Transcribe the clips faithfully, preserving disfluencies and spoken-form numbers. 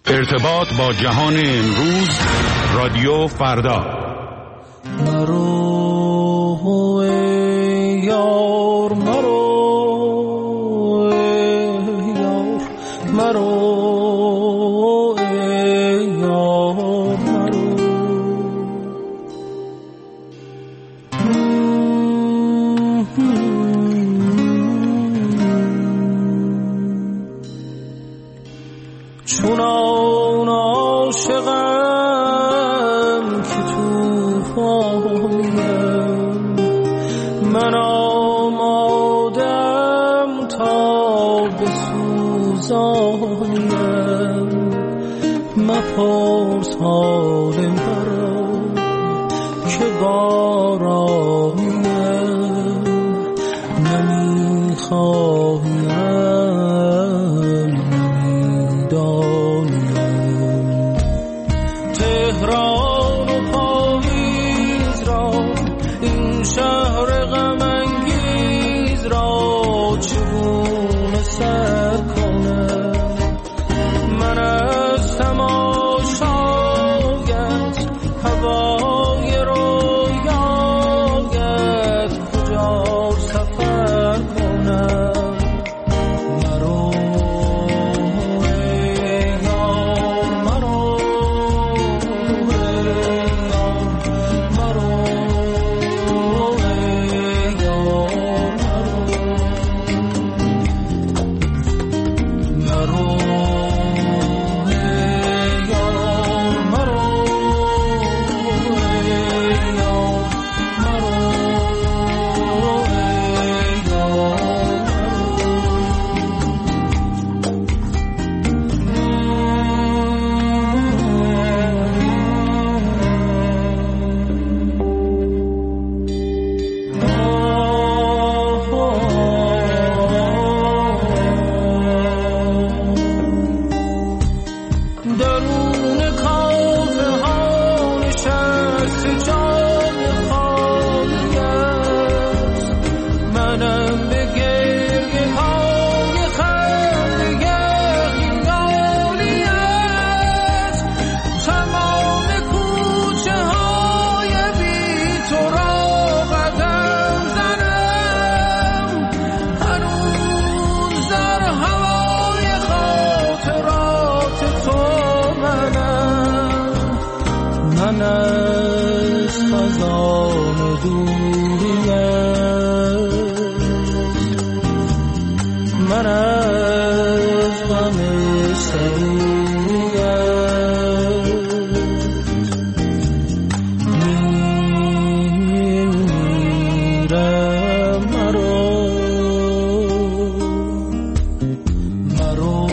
ارتباط با جهان امروز، رادیو فردا. مرو یار مرو یار مرو یار مرو چونان عاشقم که توفانیم، من آمادم تا بسوزانیم. مپرس حال مرا که بارانیم، نمیخواهیم تهران و پاییز را، این شهر غم انگیز را چگونه سر کنم؟ من از تماشایت، هوای رویایت کجا سفر کنم؟ من از خزان دوری است، من از غم سروری است، میمیرم مرو مرو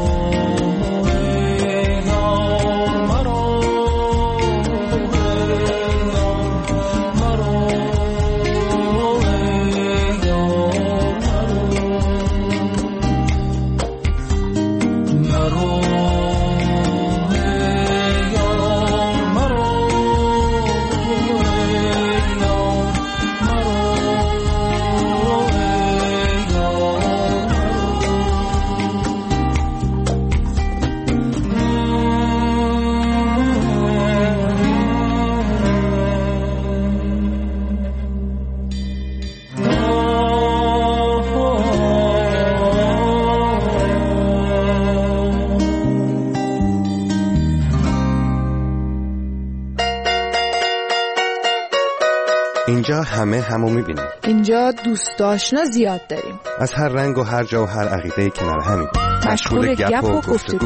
اینجا همه همو میبینیم. اینجا دوست آشنا زیاد داریم، از هر رنگ و هر جا و هر عقیده کنار همیم، مشغول گپ و گفتگو.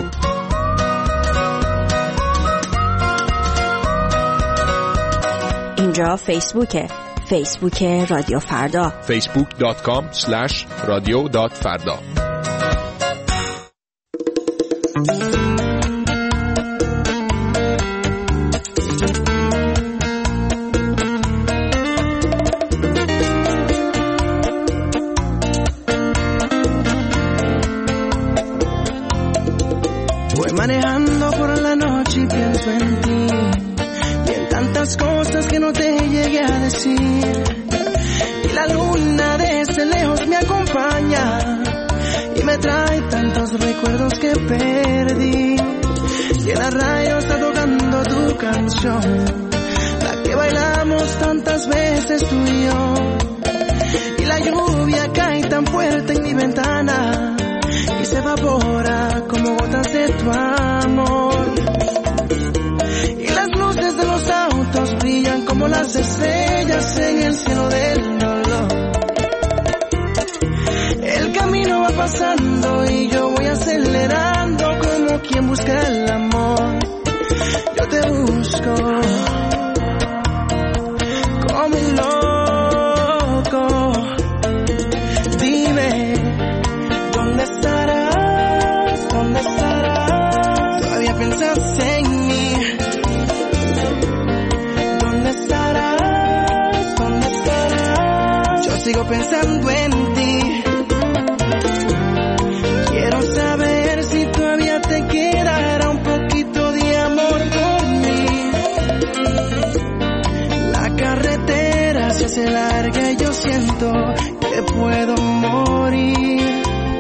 اینجا فیسبوکه، فیسبوک رادیو فردا، فیسبوک دات کام اسلش رادیو دات فردا. Manejando por la noche y pienso en ti y en tantas cosas que no te llegué a decir, y la luna desde lejos me acompaña y me trae tantos recuerdos que perdí. y el arrayo está tocando tu canción, la que bailamos tantas veces tú y yo. Y la lluvia cae tan fuerte en mi ventana y se evapora como gotas de tu amor. Y las luces de los autos brillan como las estrellas en el cielo del dolor. El camino va pasando y yo voy acelerando como quien busca el amor. Yo te busco como un loco. Dime, ¿dónde estarás? ¿Dónde estarás? Todavía piensas en mí. ¿Dónde estarás? ¿Dónde estarás? Yo sigo pensando en ti. Quiero saber si todavía te quedará un poquito de amor por mí. La carretera se hace larga y yo siento que puedo morir.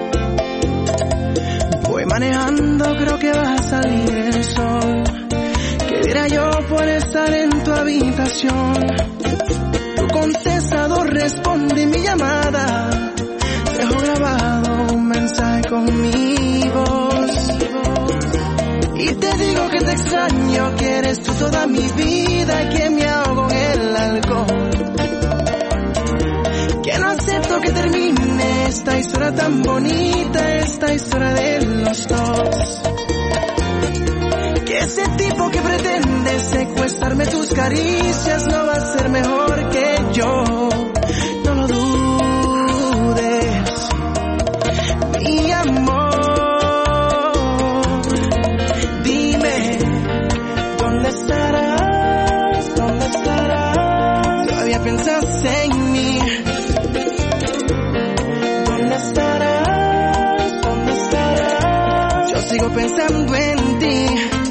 Voy manejando, creo que va a salir el sol. ¿Qué dirá yo por estar en tu habitación? Tu contestador responde mi llamada. Dejo grabado un mensaje con mi voz. Y te digo que te extraño, que eres tú toda mi vida y que me ahogo en el alcohol. Que no acepto que termine esta historia tan bonita, esta historia de los dos. Que ese tipo que pretende secuestrarme tus caricias no va a ser mejor que yo. No lo dudes, mi amor. Dime, ¿dónde estarás? ¿Dónde estarás? Todavía piensas en mí. ¿Dónde estarás? ¿Dónde estarás? Yo sigo pensando en ti.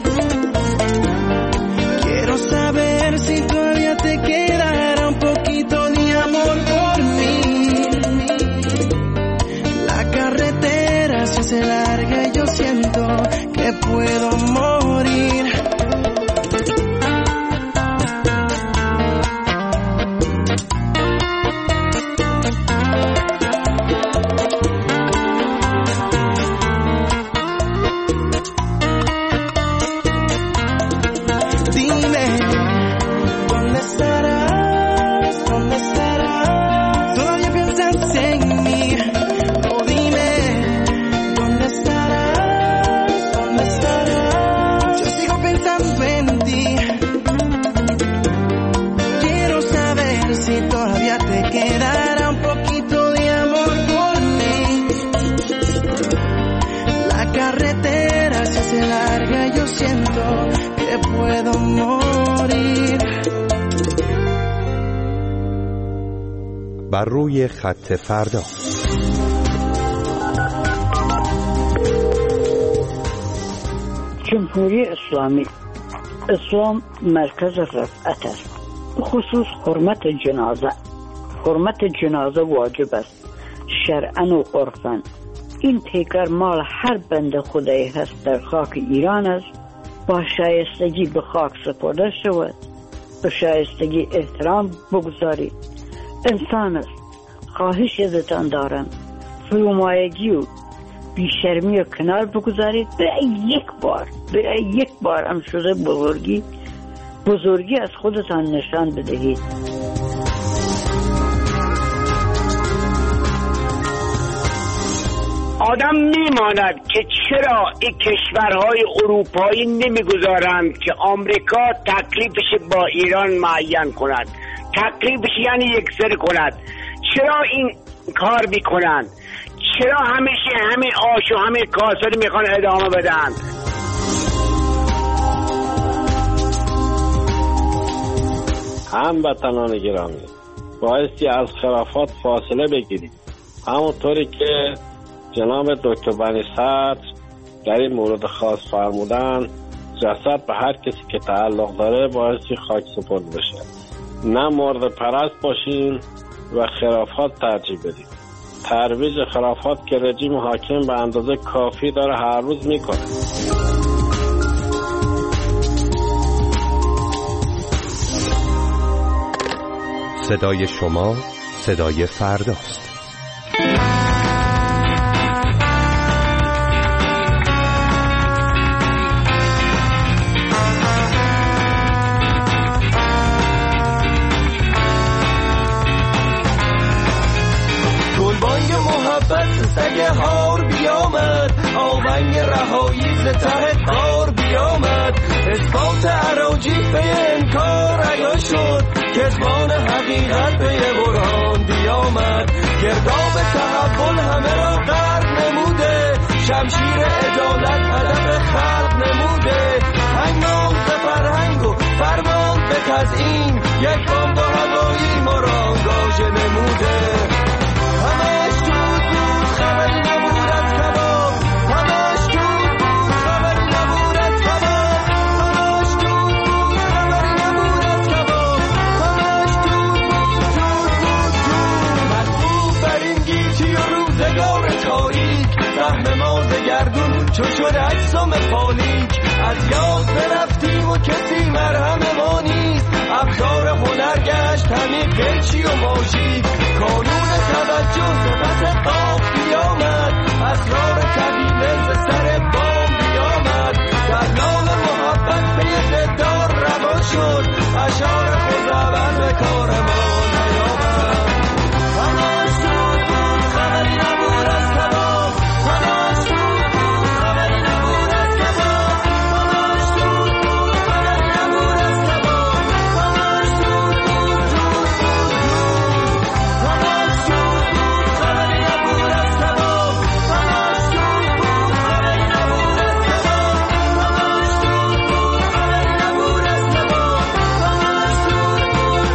Quiero saber si todavía te quedará un poquito de amor por mí. La carretera se hace larga y yo siento que puedo morir. Dime, ¿dónde estarás? ¿Dónde estarás? Todavía piensas en mí. Oh, dime, ¿dónde estarás? ¿Dónde estarás? Yo sigo pensando en ti. Quiero saber si todavía te quedará un poquito de amor por mí. La carretera se hace larga y yo siento que puedo morir. بر روی خط فردا. جمهوری اسلامی اسلام مرکز رفعت است. خصوص حرمت جنازه حرمت جنازه واجب است شرعاً و عرفاً. این پیکر مال هر بنده خدایی هست در خاک ایران است. با شایستگی به خاک سپرده شود، به شایستگی احترام بگذارید. انسان است، خواهش ازتان دارم فرومایگی و بیشرمی و کنار بگذارید. برای یک بار برای یک بار هم شده بزرگی بزرگی از خودتان نشان بدهید. آدم میماند که چرا این کشورهای اروپایی نمیگذارند که آمریکا تکلیفش با ایران معین کند، تکلیفش یعنی یکسر کند. چرا این کار میکنند؟ چرا همیشه همین آش و همین کاسه میخوان ادامه بدن؟ هموطنان گرامی، بایستی از خرافات فاصله بگیرید. همونطوری که جناب دکتر بنی صدر در این مورد خاص فرمودن، جسد به هر کسی که تعلق داره بایستی خاک سپرد بشه. نه مورد پرست باشین و خرافات ترجیح بدید. ترویج خرافات که رژیم حاکم به اندازه کافی داره هر روز میکنه. صدای شما، صدای فرداست. گلبانگ محبت سگ هار بیامد، آونگ رهایی ز ته قار بیامد، اثبات اراجیف به انکار عیان شد، کذبان حقیقت به برهان بیامد، گرداب تحول همه را غرق نموده، شمشیر عدالت هدف خلق نموده، هنگام ز فرهنگ و فرمان به تزیین، یک بمب هوایی ما را آنگاژه نموده. همش دود بود خبری نبود از کباب، همش دود بود خبری نبود از کباب، همش دود بود خبری نبود از کباب، همش دود بود دود بود دود. مطبوع بر این گیتی و روزگار تاریک، سهم ما ز گردون چو شد اجسام فالیک، از یاد برفتیم و کسی مرهم ما نیست، ابزار هنر گشت همین قیچی و ماژیک، کانون توجه صفت قاف بیامد، اسرار طویله ز سر بام بیامد، در نام محبت پی زدار روان شد، اشعار خزعبل به کار ما نیامد. همش دود بود خبری نبود از کباب، همش دود بود خبری نبود از کباب، همش دود بود خبری نبود از کباب، همش دود بود دود بود دود، همش دود بود خبری نبود از کباب، همش دود بود خبری نبود از کباب، همش دود بود خبری نبود از کباب، همش دود بود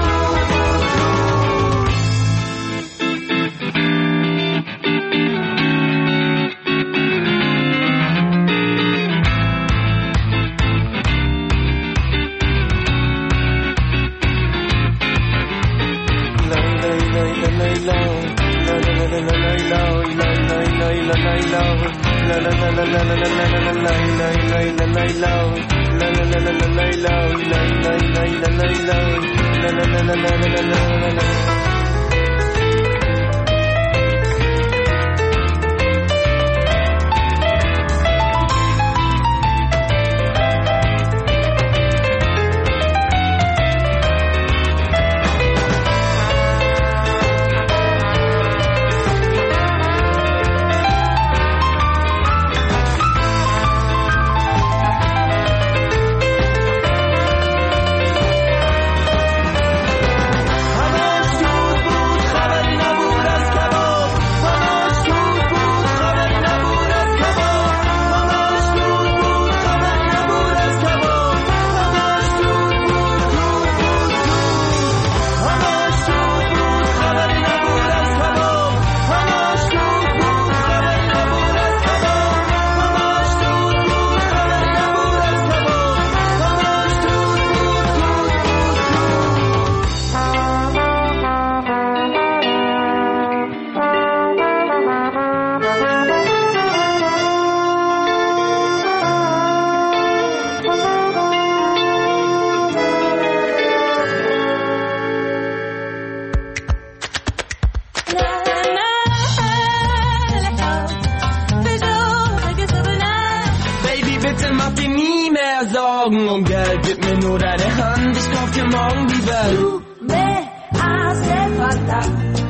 morgen und Geld gib mir nur deine Hand, ich kauf dir morgen die Welt. Du me hace falta,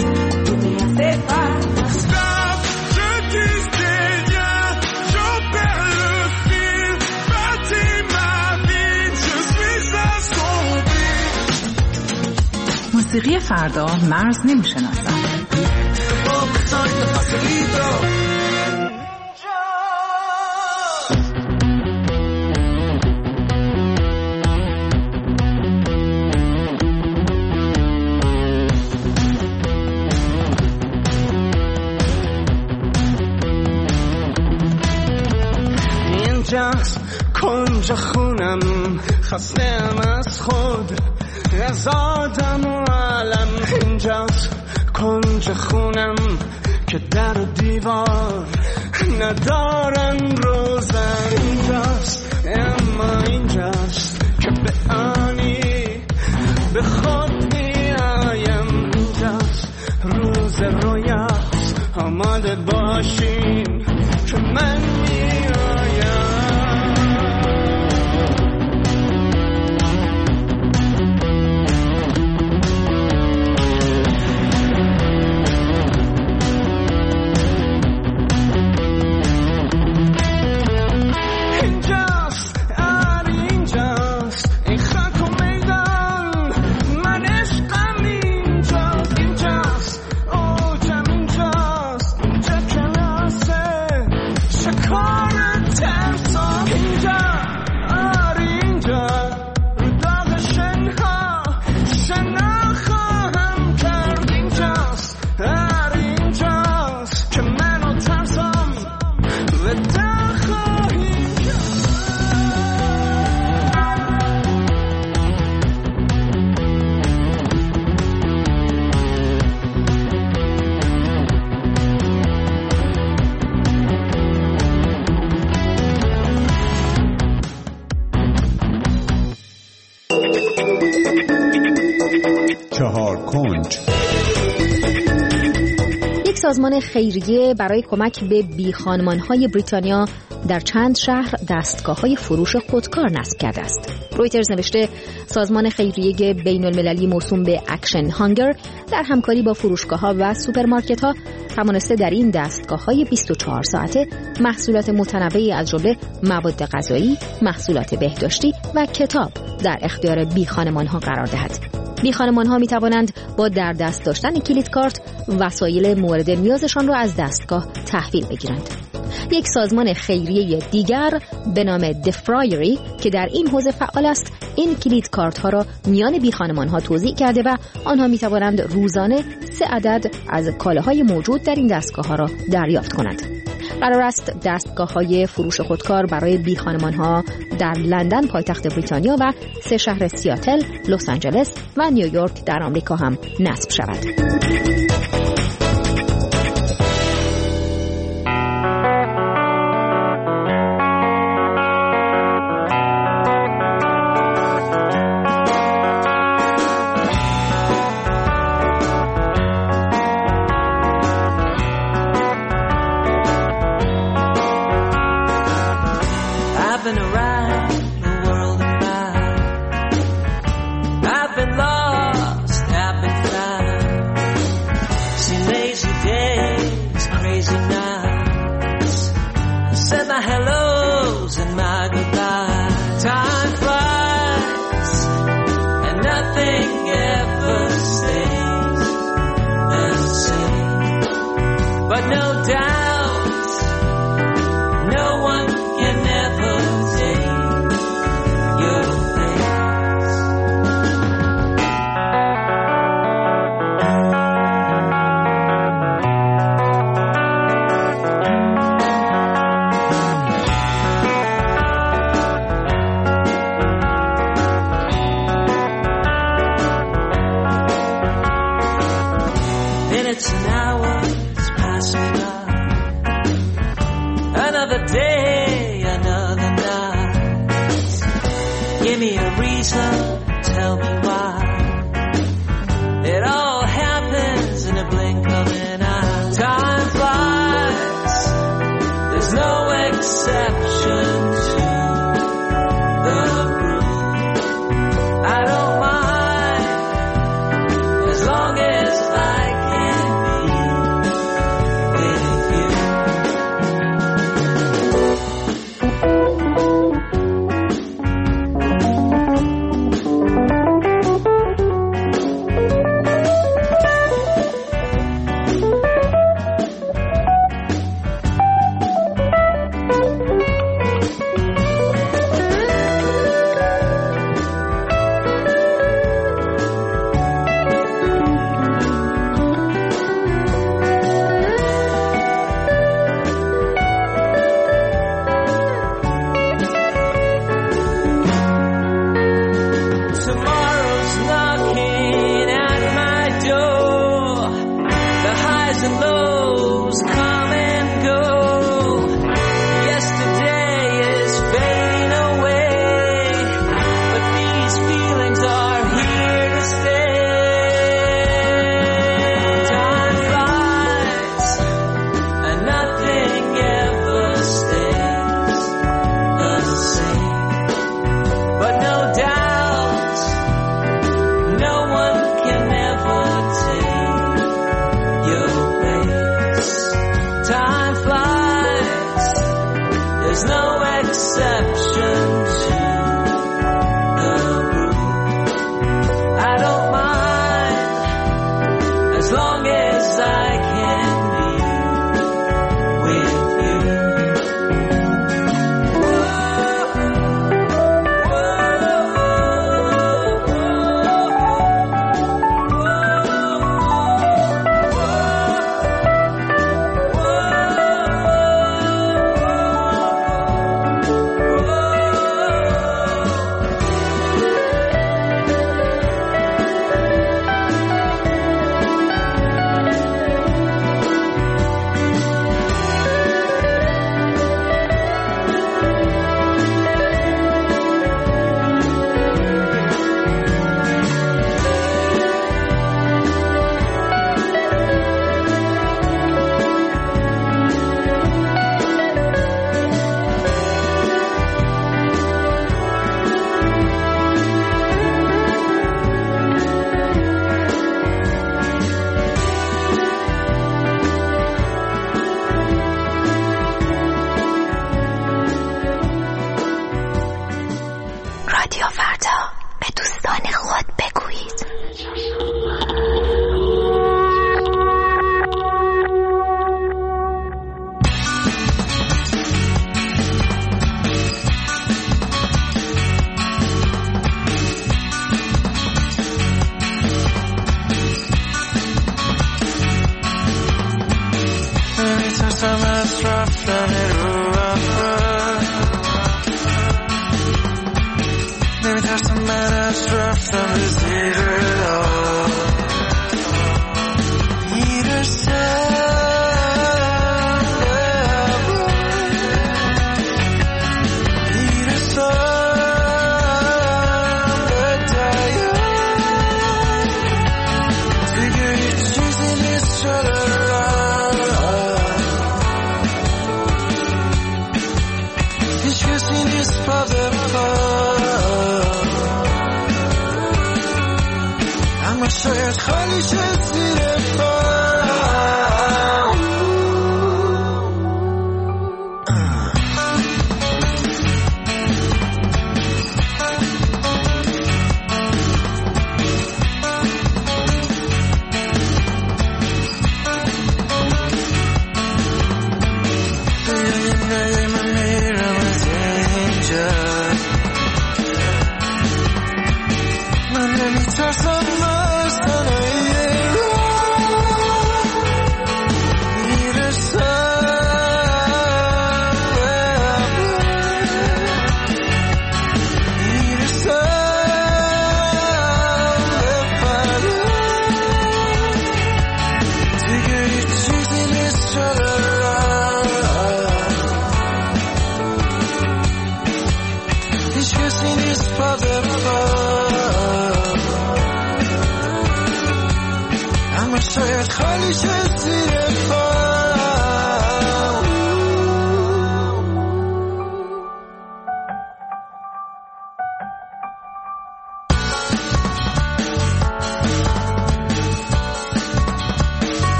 tu me hace falta. Stop, je dis rien, je perds le fil, bâtis ma vie, je suis assombri. موسیقی فردا مرز نمیشناسد. اینجاست کنج خونم، خستم از خود، از آدم و عالم. اینجاست کنج خونم که در و دیوار ندارن روزن. اینجاست اما اینجاست که به آنی به خود می آیم. چهار کنج. یک سازمان خیریه برای کمک به بیخانمان‌های بریتانیا در چند شهر دستگاه‌های فروش خودکار نصب کرده است. رویترز نوشته سازمان خیریه بین‌المللی موسوم به اکشن هانگر در همکاری با فروشگاه‌ها و سوپرمارکت‌ها توانسته در این دستگاه‌های بیست و چهار ساعته محصولات متنوعی از جمله مواد غذایی، محصولات بهداشتی و کتاب در اختیار بیخانمان‌ها قرار دهد. بیخانمان‌ها می‌توانند با در دست داشتن کلید کارت وسایل مورد نیازشان را از دستگاه تحویل بگیرند. یک سازمان خیریه دیگر به نام دفرایری که در این حوزه فعال است، این کلید کارت ها را میان بی خانمان ها توزیع کرده و آنها می توانند روزانه سه عدد از کالاهای موجود در این دستگاه ها را دریافت کنند. قرار است دستگاه های فروش خودکار برای بی خانمان ها در لندن پایتخت بریتانیا و سه شهر سیاتل، لس آنجلس و نیویورک در آمریکا هم نصب شود. رادیو فردا، به دوستان خود بگویید. نمیترسم از رفتن رو اول، نمیترسم من از رفتن به زیر آب، میرسم شاید خالی شد زیر شاید خالی شد زیر